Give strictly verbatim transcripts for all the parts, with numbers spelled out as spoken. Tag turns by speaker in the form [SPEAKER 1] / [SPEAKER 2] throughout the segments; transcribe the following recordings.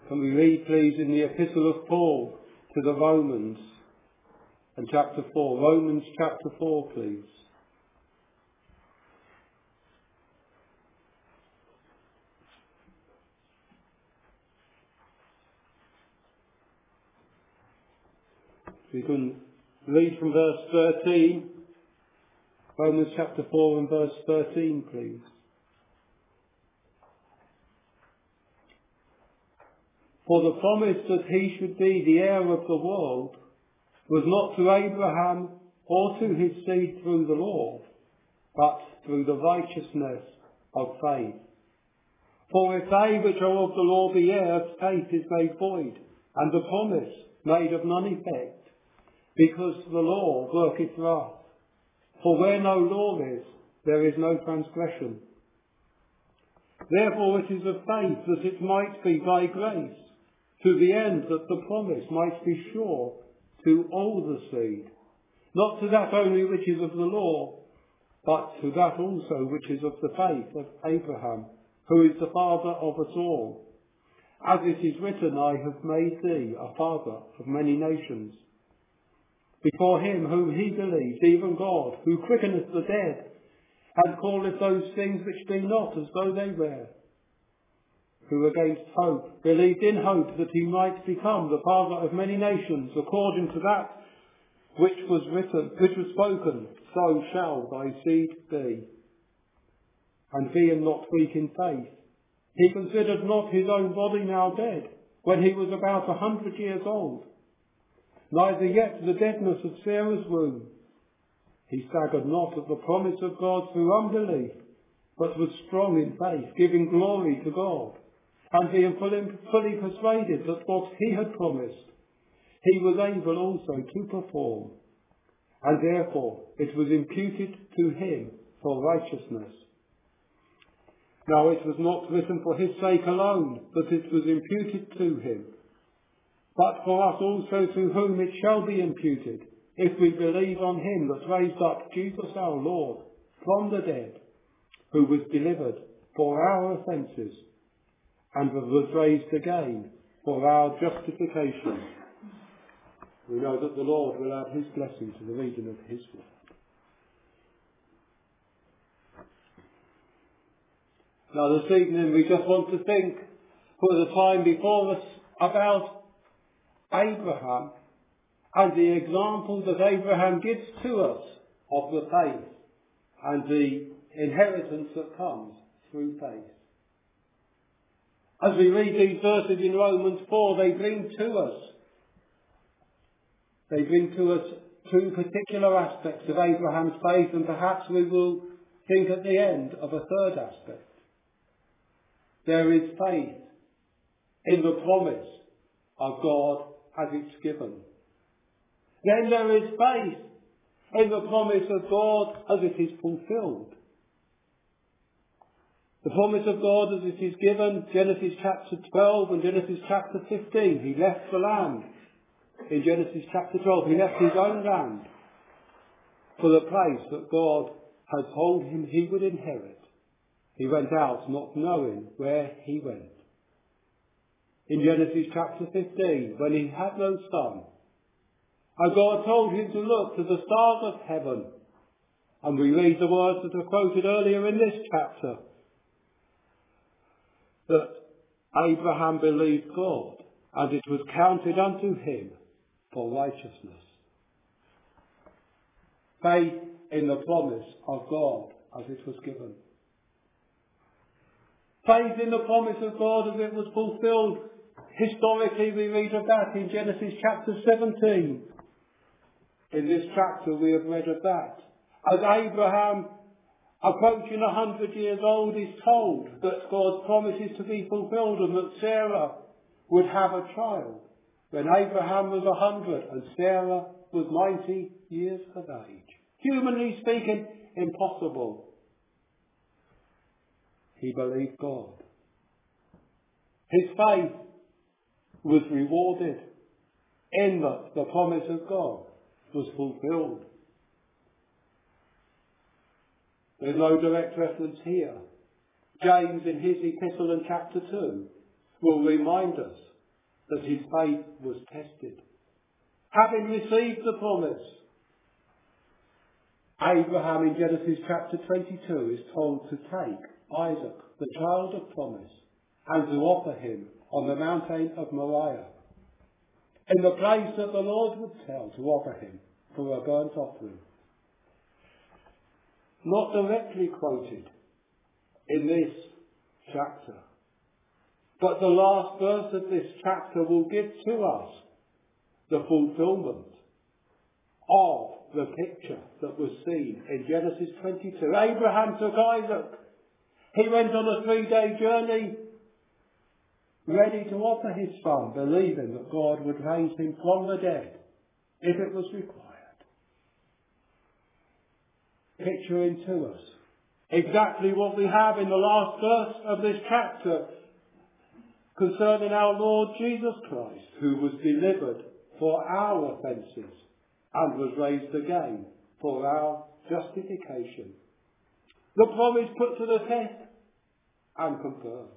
[SPEAKER 1] Can we read, please, in the Epistle of Paul to the Romans, and chapter four. Romans chapter four, please. We can read from verse thirteen. Romans chapter four and verse thirteen, please. For the promise that he should be the heir of the world was not to Abraham or to his seed through the law, but through the righteousness of faith. For if they which are of the law be heirs, faith is made void, and the promise made of none effect, because the law worketh wrath. For where no law is, there is no transgression. Therefore it is of faith that it might be by grace, to the end that the promise might be sure to all the seed, not to that only which is of the law, but to that also which is of the faith of Abraham, who is the father of us all. As it is written, I have made thee a father of many nations. Before him whom he believed, even God, who quickeneth the dead, and calleth those things which be not as though they were, who against hope believed in hope that he might become the father of many nations, according to that which was written, which was spoken, so shall thy seed be. And being not weak in faith, he considered not his own body now dead, when he was about a hundred years old, neither yet the deadness of Sarah's womb. He staggered not at the promise of God through unbelief, but was strong in faith, giving glory to God, and being fully, fully persuaded that what he had promised, he was able also to perform. And therefore it was imputed to him for righteousness. Now it was not written for his sake alone that it was imputed to him, but for us also, to whom it shall be imputed, if we believe on him that raised up Jesus our Lord from the dead, who was delivered for our offences, and was raised again for our justification. We know that the Lord will add his blessing to the reading of his word. Now this evening we just want to think for the time before us about Abraham and the example that Abraham gives to us of the faith and the inheritance that comes through faith. As we read these verses in Romans four, they bring to us, they bring to us two particular aspects of Abraham's faith, and perhaps we will think at the end of a third aspect. There is faith in the promise of God as it's given. Then there is faith in the promise of God as it is fulfilled. The promise of God as it is given, Genesis chapter twelve and Genesis chapter fifteen. He left the land. In Genesis chapter twelve, he left his own land for the place that God had told him he would inherit. He went out not knowing where he went. In Genesis chapter fifteen, when he had no son, and God told him to look to the stars of heaven, and we read the words that are quoted earlier in this chapter, that Abraham believed God, and it was counted unto him for righteousness. Faith in the promise of God as it was given. Faith in the promise of God as it was fulfilled. Historically we read of that in Genesis chapter seventeen. In this chapter we have read of that. As Abraham, approaching a hundred years old, is told that God's promise is to be fulfilled and that Sarah would have a child, when Abraham was a hundred and Sarah was ninety years of age. Humanly speaking, impossible. He believed God. His faith was rewarded in that the promise of God was fulfilled. There's no direct reference here. James in his epistle in chapter two will remind us that his faith was tested. Having received the promise, Abraham in Genesis chapter twenty-two is told to take Isaac, the child of promise, and to offer him on the mountain of Moriah, in the place that the Lord would tell to offer him for a burnt offering. Not directly quoted in this chapter, but the last verse of this chapter will give to us the fulfilment of the picture that was seen in Genesis twenty-two. Abraham took Isaac. He went on a three-day journey, ready to offer his son, believing that God would raise him from the dead if it was required. Picturing to us exactly what we have in the last verse of this chapter concerning our Lord Jesus Christ, who was delivered for our offences and was raised again for our justification. The promise put to the test and confirmed.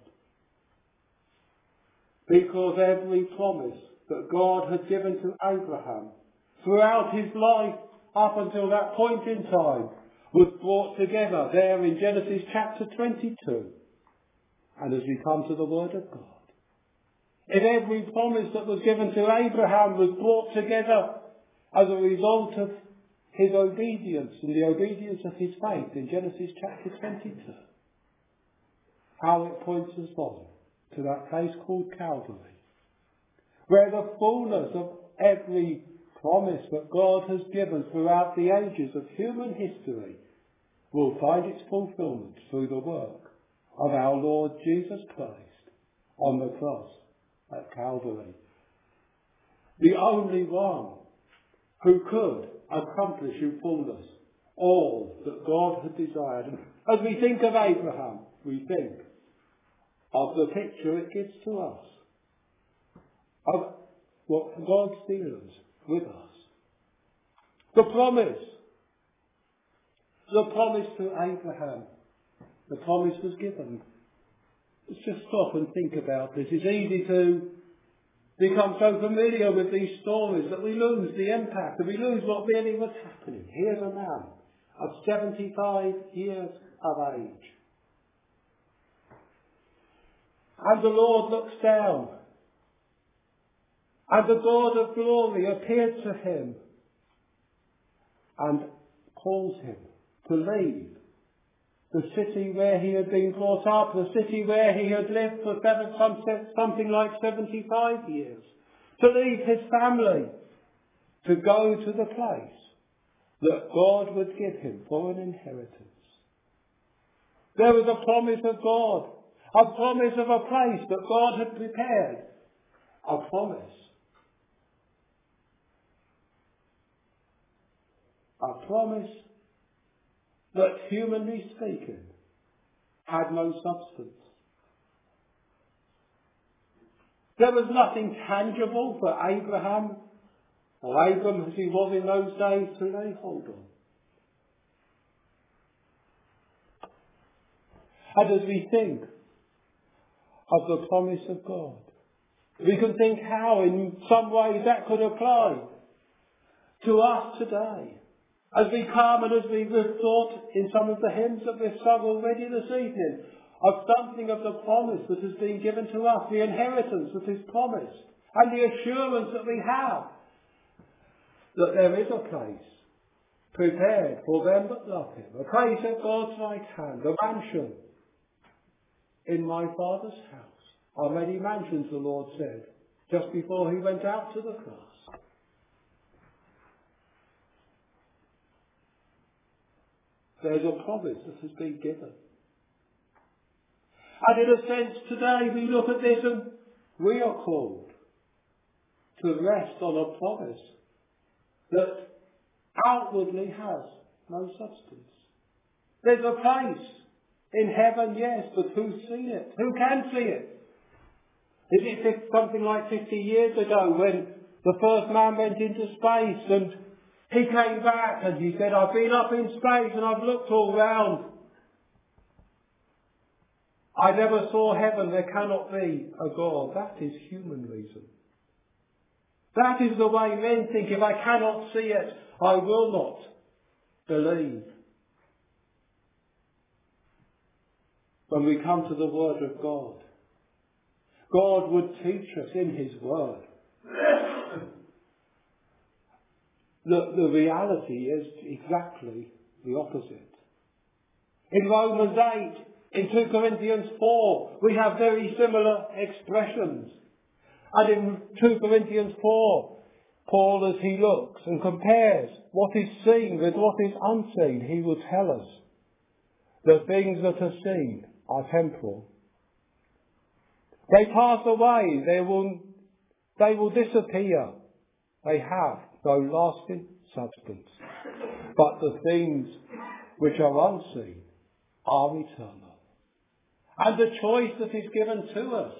[SPEAKER 1] Because every promise that God had given to Abraham throughout his life up until that point in time was brought together there in Genesis chapter twenty-two. And as we come to the Word of God, if every promise that was given to Abraham was brought together as a result of his obedience and the obedience of his faith in Genesis chapter twenty-two, how it points us on to that place called Calvary, where the fullness of every promise that God has given throughout the ages of human history will find its fulfilment through the work of our Lord Jesus Christ on the cross at Calvary. The only one who could accomplish in fullness all that God had desired. And as we think of Abraham, we think of the picture it gives to us of what God deals with us. The promise. The promise to Abraham. The promise was given. Let's just stop and think about this. It's easy to become so familiar with these stories that we lose the impact, that we lose what really was happening. Here's a man of seventy-five years of age. And the Lord looks down, and the God of glory appeared to him and calls him to leave the city where he had been brought up, the city where he had lived for seven, some, something like seventy-five years, to leave his family, to go to the place that God would give him for an inheritance. There was a promise of God, a promise of a place that God had prepared, a promise. A promise that, humanly speaking, had no substance. There was nothing tangible for Abraham, or Abram as he was in those days, to lay hold on. And as we think of the promise of God, we can think how in some ways that could apply to us today. As we come and as we've thought in some of the hymns that we've sung already this evening, of something of the promise that has been given to us, the inheritance that is promised, and the assurance that we have that there is a place prepared for them that love him, a place at God's right hand, a mansion in my Father's house. How many mansions, the Lord said, just before he went out to the cross. There's a promise that has been given. And in a sense today we look at this and we are called to rest on a promise that outwardly has no substance. There's a place in heaven, yes, but who's seen it? Who can see it? Is it something like fifty years ago when the first man went into space and he came back and he said, I've been up in space and I've looked all round. I never saw heaven. There cannot be a God. That is human reason. That is the way men think. If I cannot see it, I will not believe. When we come to the Word of God, God would teach us in His Word that the reality is exactly the opposite. In Romans eight, in two Corinthians four, we have very similar expressions. And in two Corinthians four, Paul, as he looks and compares what is seen with what is unseen, he will tell us the things that are seen are temporal. They pass away, they will, they will disappear. They have no lasting substance. But the things which are unseen are eternal. And the choice that is given to us,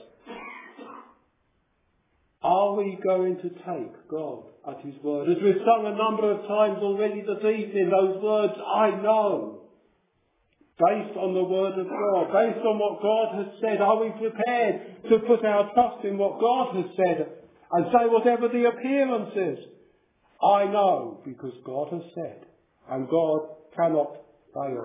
[SPEAKER 1] are we going to take God at His word? As we've sung a number of times already this evening, those words, I know, based on the word of God, based on what God has said, are we prepared to put our trust in what God has said and say whatever the appearance is? I know, because God has said, and God cannot fail.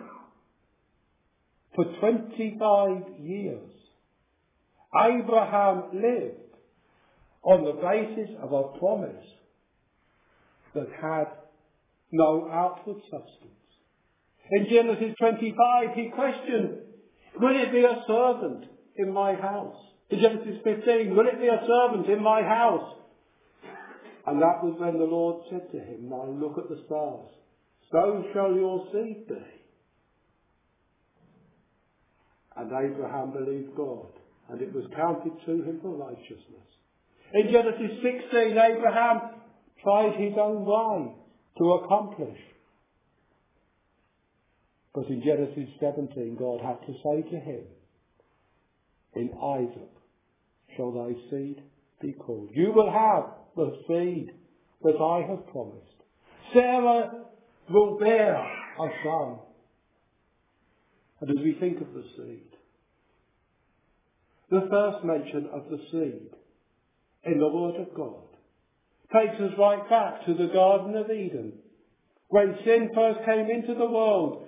[SPEAKER 1] For twenty-five years, Abraham lived on the basis of a promise that had no outward substance. In Genesis twenty-five, he questioned, will it be a servant in my house? In Genesis fifteen, will it be a servant in my house? And that was when the Lord said to him, now look at the stars. So shall your seed be. And Abraham believed God, and it was counted to him for righteousness. In Genesis sixteen, Abraham tried his own way to accomplish. But in Genesis seventeen, God had to say to him, in Isaac shall thy seed be called. You will have the seed that I have promised. Sarah will bear a son. And as we think of the seed, the first mention of the seed in the Word of God takes us right back to the Garden of Eden, when sin first came into the world.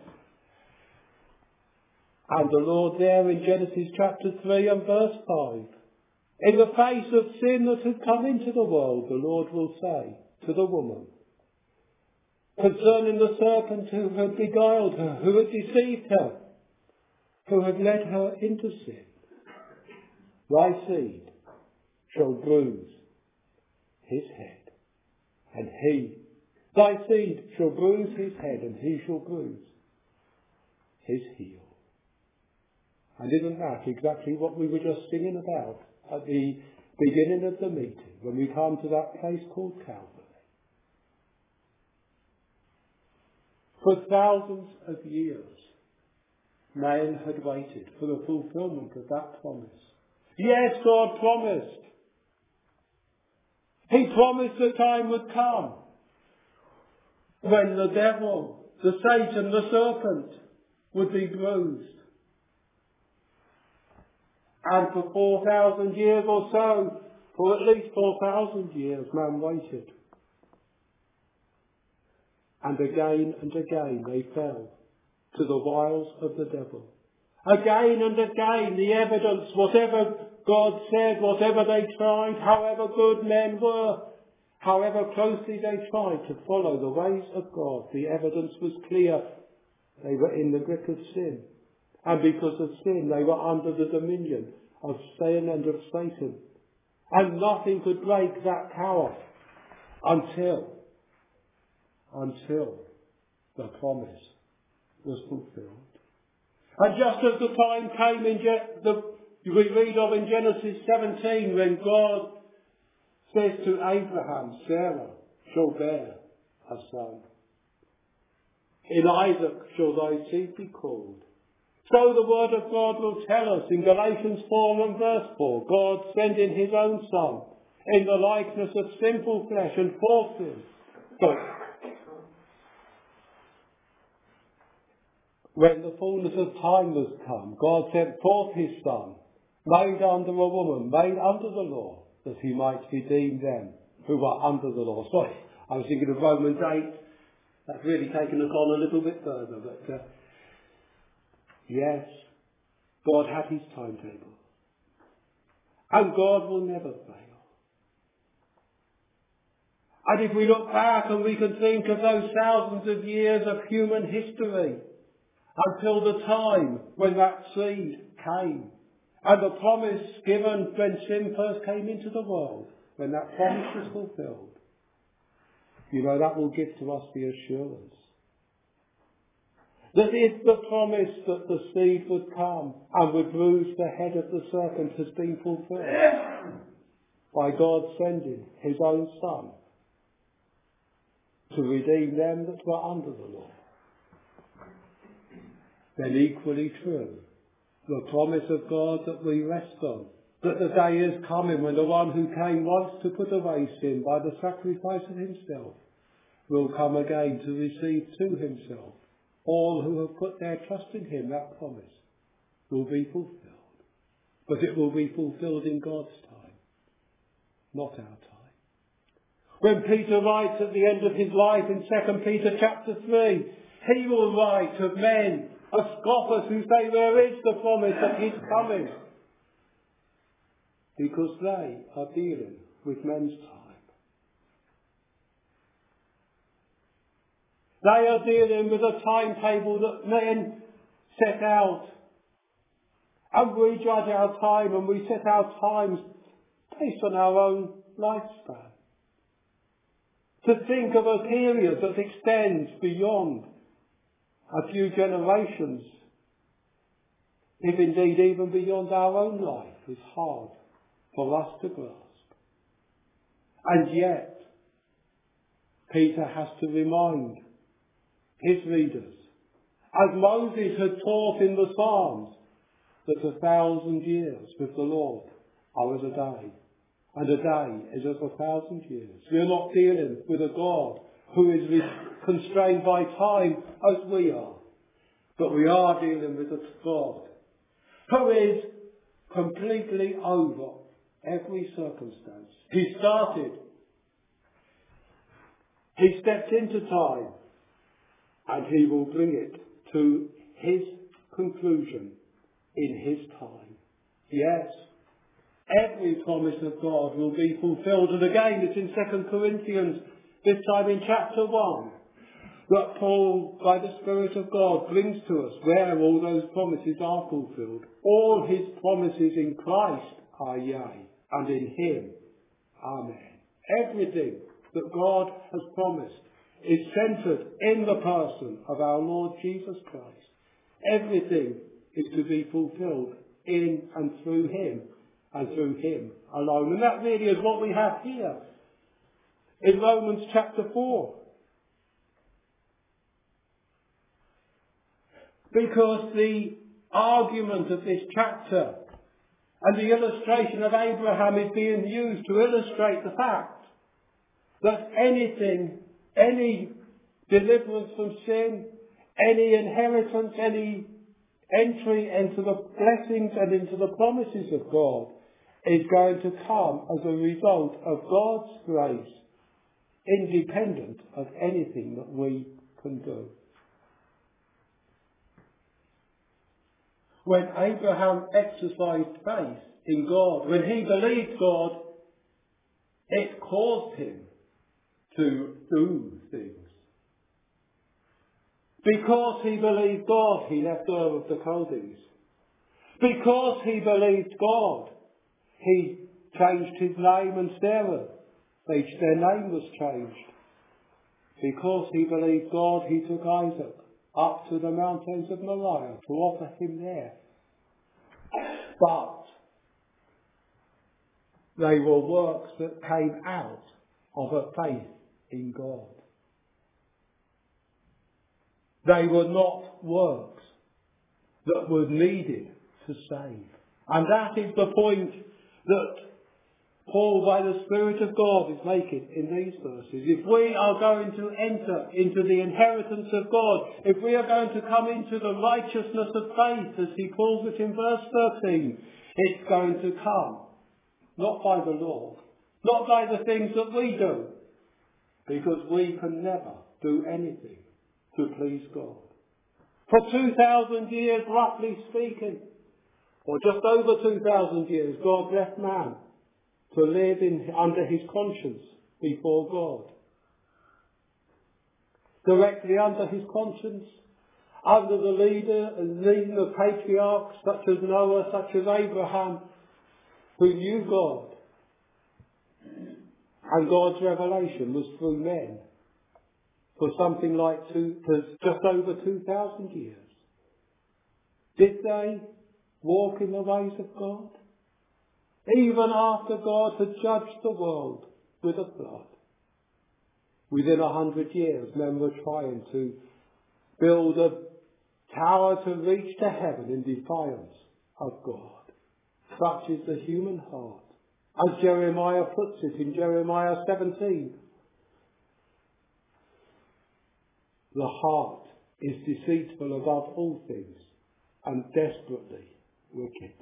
[SPEAKER 1] And the Lord there in Genesis chapter three and verse five, in the face of sin that had come into the world, the Lord will say to the woman, concerning the serpent who had beguiled her, who had deceived her, who had led her into sin, thy seed shall bruise his head, and he, thy seed shall bruise his head, and he shall bruise his heel. And isn't that exactly what we were just singing about at the beginning of the meeting, when we come to that place called Calvary? For thousands of years, man had waited for the fulfillment of that promise. Yes, God promised. He promised the time would come when the devil, the Satan, the serpent would be bruised. And for four thousand years or so, for at least four thousand years, man waited. And again and again they fell to the wiles of the devil. Again and again the evidence, whatever God said, whatever they tried, however good men were, however closely they tried to follow the ways of God, the evidence was clear. They were in the grip of sin. And because of sin, they were under the dominion of sin and of Satan. And nothing could break that power until, until the promise was fulfilled. And just as the time came in Je- the, we read of in Genesis seventeen, when God says to Abraham, Sarah shall bear a son. In Isaac shall thy seed be called. So the word of God will tell us in Galatians four and verse four, God sending his own Son in the likeness of sinful flesh and for sin. But when the fullness of time was come, God sent forth his Son, made under a woman, made under the law, that he might redeem them who were under the law. Sorry, I was thinking of Romans eight. That's really taken us on a little bit further. But uh, yes, God had his timetable. And God will never fail. And if we look back and we can think of those thousands of years of human history until the time when that seed came and the promise given when sin first came into the world, when that promise was fulfilled, you know, that will give to us the assurance that if the promise that the seed would come and would bruise the head of the serpent has been fulfilled by God sending his own Son to redeem them that were under the law, then equally true, the promise of God that we rest on, that the day is coming when the one who came once to put away sin by the sacrifice of himself will come again to receive to himself all who have put their trust in him. That promise will be fulfilled. But it will be fulfilled in God's time, not our time. When Peter writes at the end of his life in Second Peter chapter three, he will write of men, of scoffers who say, where is the promise of his coming? Because they are dealing with men's time. They are dealing with a timetable that men set out. And we judge our time and we set our times based on our own lifespan. To think of a period that extends beyond a few generations, if indeed even beyond our own life, is hard for us to grasp. And yet, Peter has to remind his readers, as Moses had taught in the Psalms, that a thousand years with the Lord are as a day, and a day is as a thousand years. We are not dealing with a God who is constrained by time as we are, but we are dealing with a God who is completely over every circumstance. He started, he stepped into time, and he will bring it to his conclusion in his time. Yes, every promise of God will be fulfilled. And again, it's in Second Corinthians, this time in chapter one, that Paul, by the Spirit of God, brings to us where all those promises are fulfilled. All his promises in Christ are yea, and in him, amen. Everything that God has promised is centred in the person of our Lord Jesus Christ. Everything is to be fulfilled in and through him, and through him alone. And that really is what we have here in Romans chapter four. Because the argument of this chapter and the illustration of Abraham is being used to illustrate the fact that anything, any deliverance from sin, any inheritance, any entry into the blessings and into the promises of God is going to come as a result of God's grace, independent of anything that we can do. When Abraham exercised faith in God, when he believed God, it caused him to do things. Because he believed God, he left Ur of the Chaldees. Because he believed God, he changed his name, and Sarah, they, their name was changed. Because he believed God, he took Isaac up to the mountains of Moriah to offer him there. But they were works that came out of a faith in God. They were not works that were needed to save. And that is the point that Paul, by the Spirit of God, is making in these verses. If we are going to enter into the inheritance of God, if we are going to come into the righteousness of faith, as he calls it in verse thirteen, it's going to come not by the law, not by the things that we do, because we can never do anything to please God. For two thousand years, roughly speaking, or just over two thousand years, God left man to live in, under his conscience before God. Directly under his conscience, under the leader and leading of patriarchs such as Noah, such as Abraham, who knew God. And God's revelation was through men for something like two, just over two thousand years. Did they walk in the ways of God? Even after God had judged the world with a flood. Within a hundred years, men were trying to build a tower to reach to heaven in defiance of God. Such is the human heart. As Jeremiah puts it in Jeremiah seventeen, the heart is deceitful above all things and desperately wicked.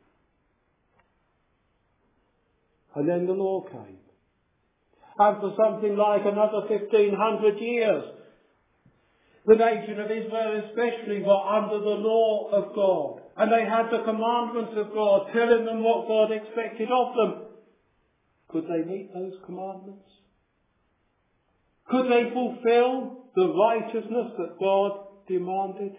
[SPEAKER 1] And then the law came. And for something like another fifteen hundred years, the nation of Israel especially were under the law of God. And they had the commandments of God telling them what God expected of them. Could they meet those commandments? Could they fulfill the righteousness that God demanded?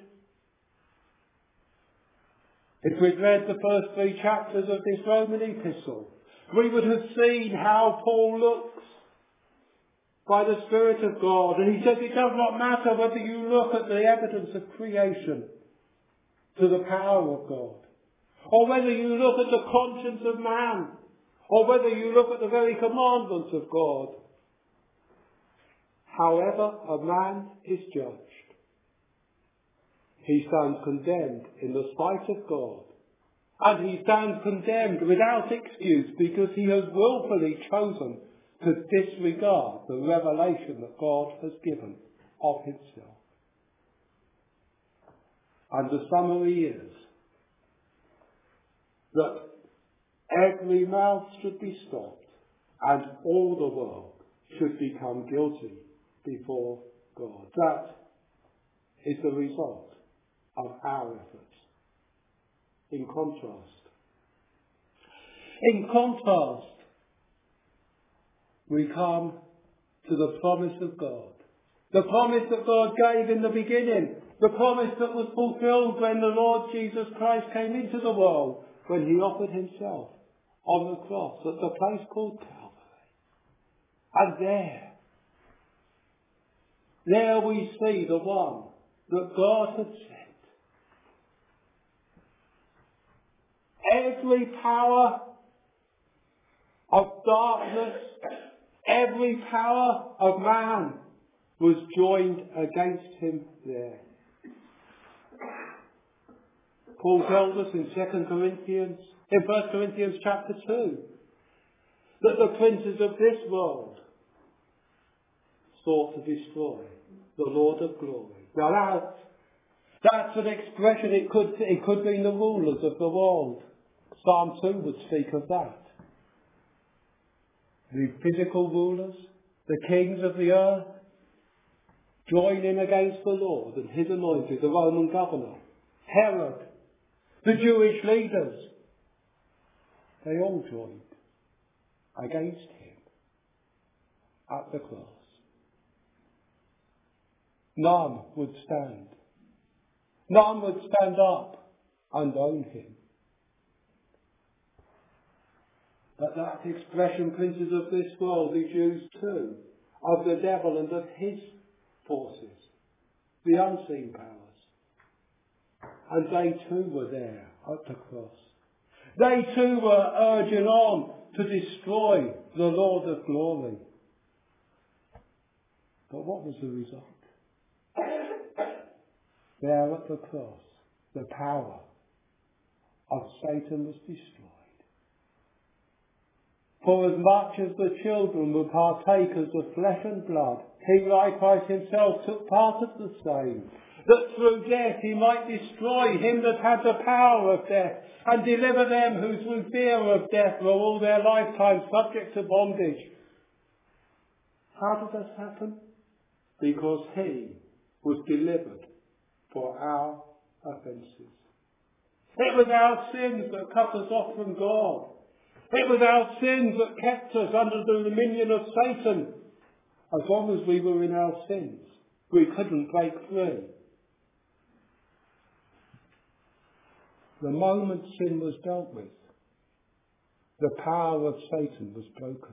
[SPEAKER 1] If we'd read the first three chapters of this Roman epistle, we would have seen how Paul looks by the Spirit of God. And he says it does not matter whether you look at the evidence of creation to the power of God, or whether you look at the conscience of man, or whether you look at the very commandments of God. However a man is judged, he stands condemned in the sight of God. And he stands condemned without excuse because he has willfully chosen to disregard the revelation that God has given of himself. And the summary is that every mouth should be stopped and all the world should become guilty before God. That is the result of our efforts. In contrast, in contrast, we come to the promise of God. The promise that God gave in the beginning. The promise that was fulfilled when the Lord Jesus Christ came into the world, when he offered himself on the cross at the place called Calvary. And there, there we see the one that God had sent. Every power of darkness, every power of man was joined against him there. Paul tells us in Second Corinthians, in First Corinthians chapter two, that the princes of this world sought to destroy the Lord of glory. Now that, that's an expression, it could, it could mean the rulers of the world. Psalm two would speak of that. The physical rulers, the kings of the earth, join in against the Lord and his anointed, the Roman governor, Herod, the Jewish leaders. They all joined against him at the cross. None would stand. None would stand up and own him. But that expression, princes of this world, is used too of the devil and of his forces, the unseen powers. And they too were there at the cross. They too were urging on to destroy the Lord of glory. But what was the result? There at the cross, the power of Satan was destroyed. For as much as the children were partakers of flesh and blood, he likewise himself took part of the same, that through death he might destroy him that had the power of death, and deliver them who through fear of death were all their lifetime subject to bondage. How did this happen? Because he was delivered for our offences. It was our sins that cut us off from God. It was our sins that kept us under the dominion of Satan. As long as we were in our sins, we couldn't break free. The moment sin was dealt with, the power of Satan was broken.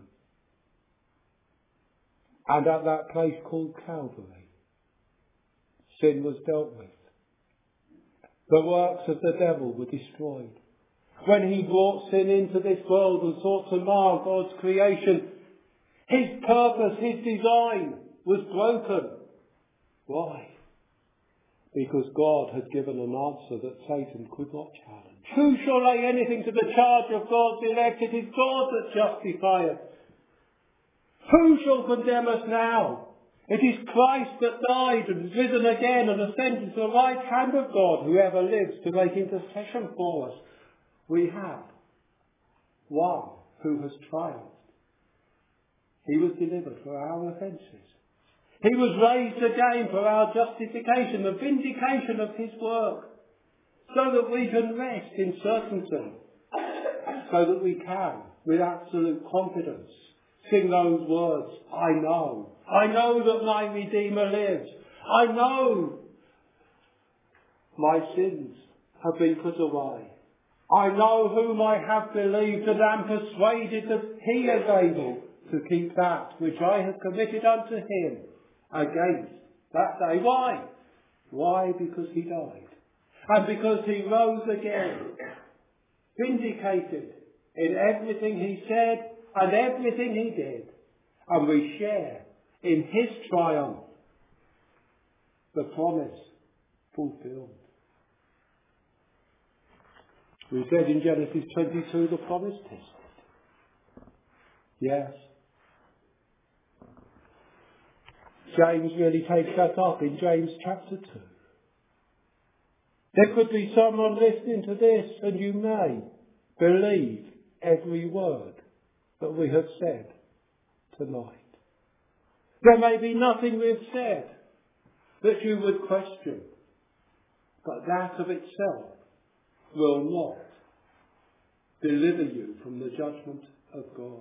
[SPEAKER 1] And at that place called Calvary, sin was dealt with. The works of the devil were destroyed. When he brought sin into this world and sought to mar God's creation, his purpose, his design was broken. Why? Because God had given an answer that Satan could not challenge. Who shall lay anything to the charge of God's elect? It is God that justifieth. Who shall condemn us now? It is Christ that died and is risen again and ascended to the right hand of God, who ever lives to make intercession for us. We have one who has triumphed. He was delivered for our offences. He was raised again for our justification, the vindication of his work, so that we can rest in certainty, so that we can, with absolute confidence, sing those words, I know. I know that my Redeemer lives. I know my sins have been put away. I know whom I have believed, and am persuaded that he is able to keep that which I have committed unto him against that day. Why? Why? Because he died. And because he rose again, vindicated in everything he said and everything he did. And we share in his triumph, the promise fulfilled. We said in Genesis twenty-two, the promise tested. Yes. James really takes that up in James chapter two. There could be someone listening to this, and you may believe every word that we have said tonight. There may be nothing we've said that you would question, but that of itself will not deliver you from the judgment of God.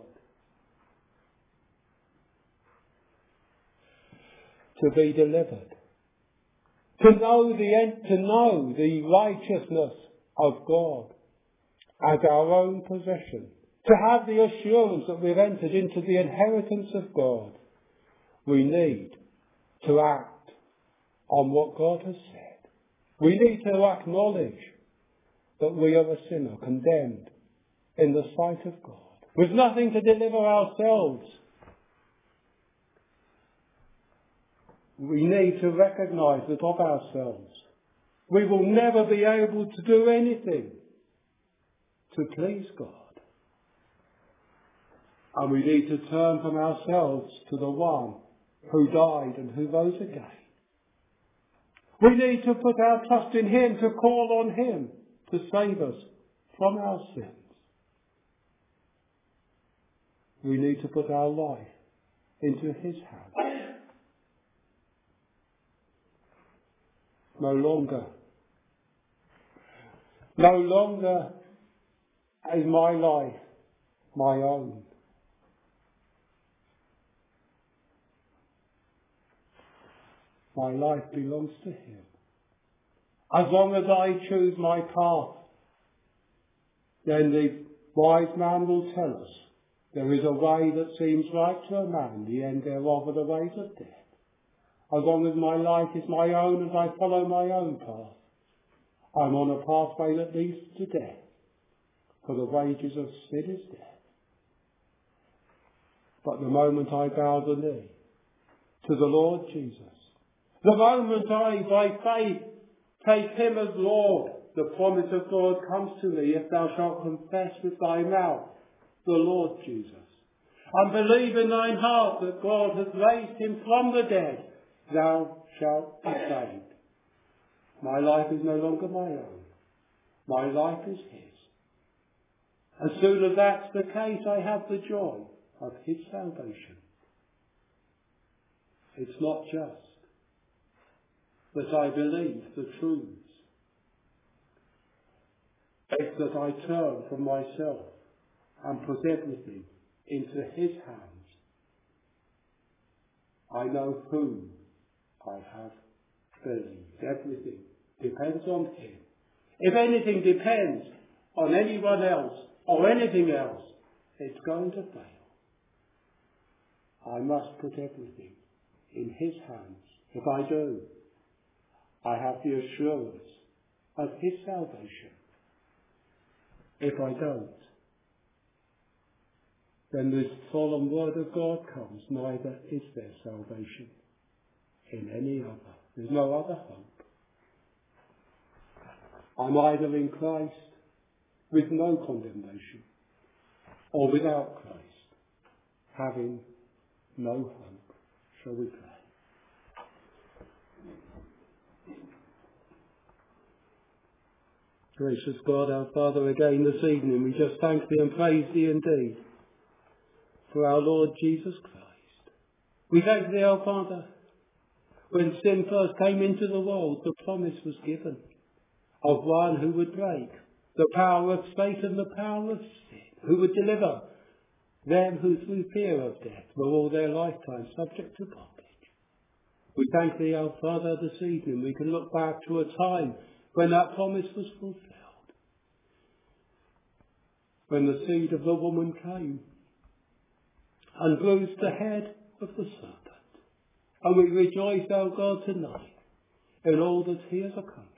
[SPEAKER 1] To be delivered, to know the to know the righteousness of God as our own possession, to have the assurance that we've entered into the inheritance of God, we need to act on what God has said. We need to acknowledge that we are a sinner condemned in the sight of God, with nothing to deliver ourselves. We need to recognise that of ourselves we will never be able to do anything to please God. And we need to turn from ourselves to the one who died and who rose again. We need to put our trust in him, to call on him to save us from our sins. We need to put our life into his hands. No longer, no longer is my life my own. My life belongs to him. As long as I choose my path, then the wise man will tell us there is a way that seems right to a man, the end thereof are the ways of death. As long as my life is my own and I follow my own path, I'm on a pathway that leads to death, for the wages of sin is death. But the moment I bow the knee to the Lord Jesus, the moment I, by faith, take him as Lord, the promise of God comes to me, if thou shalt confess with thy mouth the Lord Jesus, and believe in thine heart that God has raised him from the dead, thou shalt be saved. My life is no longer my own. My life is his. As soon as that's the case, I have the joy of his salvation. It's not just that I believe the truths. It's that I turn from myself and put everything into his hands. I know whom I have believed. Everything depends on him. If anything depends on anyone else or anything else, it's going to fail. I must put everything in his hands. If I do, I have the assurance of his salvation. If I don't, then this solemn word of God comes, neither is there salvation in any other. There's no other hope. I'm either in Christ with no condemnation, or without Christ, having no hope. Shall we pray? Gracious God, our Father, again this evening we just thank thee and praise thee indeed for our Lord Jesus Christ. We thank thee, our Father, when sin first came into the world, the promise was given of one who would break the power of Satan, the power of sin, who would deliver them who through fear of death were all their lifetime subject to bondage. We thank thee, our Father, this evening we can look back to a time when that promise was fulfilled, when the seed of the woman came and bruised the head of the serpent. And we rejoice, our God, tonight in all that he has accomplished.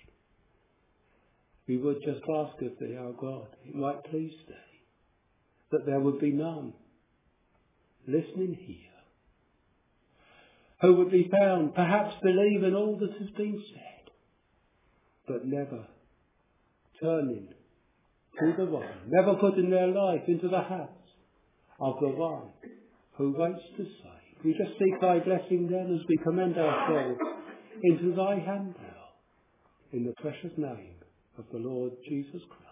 [SPEAKER 1] We would just ask of thee, our God, it might please thee, that there would be none listening here who would be found, perhaps believe in all that has been said, but never turning to the one, never putting their life into the hands of the one who waits to save. We just seek thy blessing then as we commend ourselves into thy hand now, in the precious name of the Lord Jesus Christ.